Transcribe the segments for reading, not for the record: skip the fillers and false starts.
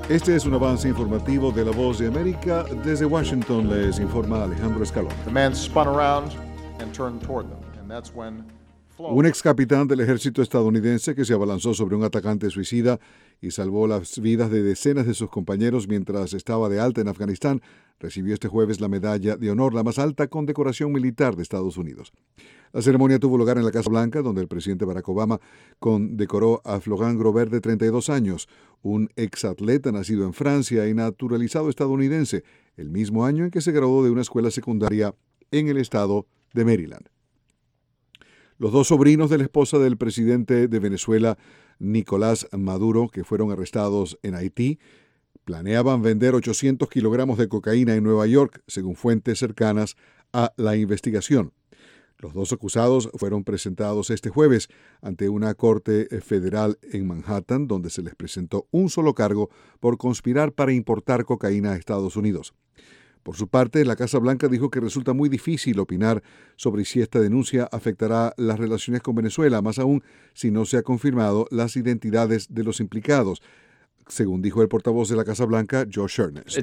Este es un avance informativo de La Voz de América. Desde Washington les informa Alejandro Escalón. The man spun around and turned toward them, and that's when Un ex capitán del ejército estadounidense que se abalanzó sobre un atacante suicida y salvó las vidas de decenas de sus compañeros mientras estaba de alta en Afganistán recibió este jueves la Medalla de Honor, la más alta condecoración militar de Estados Unidos. La ceremonia tuvo lugar en la Casa Blanca, donde el presidente Barack Obama condecoró a Florent Grover, de 32 años, un exatleta nacido en Francia y naturalizado estadounidense, el mismo año en que se graduó de una escuela secundaria en el estado de Maryland. Los dos sobrinos de la esposa del presidente de Venezuela, Nicolás Maduro, que fueron arrestados en Haití, planeaban vender 800 kilogramos de cocaína en Nueva York, según fuentes cercanas a la investigación. Los dos acusados fueron presentados este jueves ante una corte federal en Manhattan, donde se les presentó un solo cargo por conspirar para importar cocaína a Estados Unidos. Por su parte, la Casa Blanca dijo que resulta muy difícil opinar sobre si esta denuncia afectará las relaciones con Venezuela, más aún si no se han confirmado las identidades de los implicados, según dijo el portavoz de la Casa Blanca, Josh Earnest.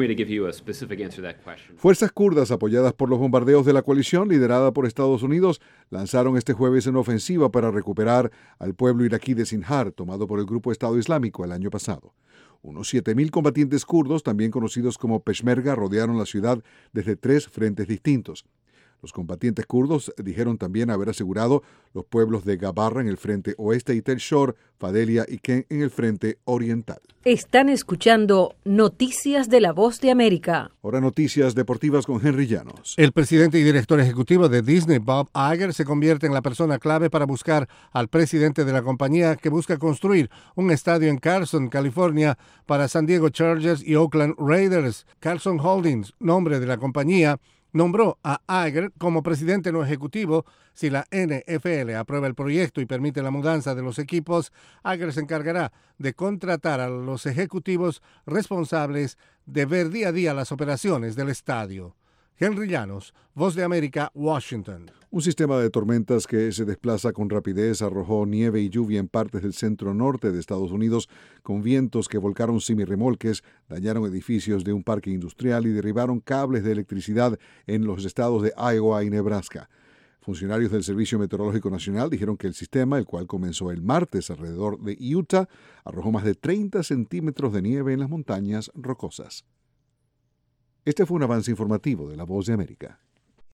Fuerzas kurdas apoyadas por los bombardeos de la coalición, liderada por Estados Unidos, lanzaron este jueves una ofensiva para recuperar al pueblo iraquí de Sinjar, tomado por el grupo Estado Islámico el año pasado. Unos 7.000 combatientes kurdos, también conocidos como Peshmerga, rodearon la ciudad desde 3 frentes distintos. Los combatientes kurdos dijeron también haber asegurado los pueblos de Gabarra en el frente oeste y Tel Shor, Fadelia y Ken en el frente oriental. Están escuchando Noticias de La Voz de América. Ahora noticias deportivas con Henry Llanos. El presidente y director ejecutivo de Disney, Bob Iger, se convierte en la persona clave para buscar al presidente de la compañía que busca construir un estadio en Carson, California, para San Diego Chargers y Oakland Raiders. Carson Holdings, nombre de la compañía, nombró a Iger como presidente no ejecutivo. Si la NFL aprueba el proyecto y permite la mudanza de los equipos, Iger se encargará de contratar a los ejecutivos responsables de ver día a día las operaciones del estadio. Henry Llanos, Voz de América, Washington. Un sistema de tormentas que se desplaza con rapidez arrojó nieve y lluvia en partes del centro norte de Estados Unidos, con vientos que volcaron semirremolques, dañaron edificios de un parque industrial y derribaron cables de electricidad en los estados de Iowa y Nebraska. Funcionarios del Servicio Meteorológico Nacional dijeron que el sistema, el cual comenzó el martes alrededor de Utah, arrojó más de 30 centímetros de nieve en las montañas rocosas. Este fue un avance informativo de La Voz de América.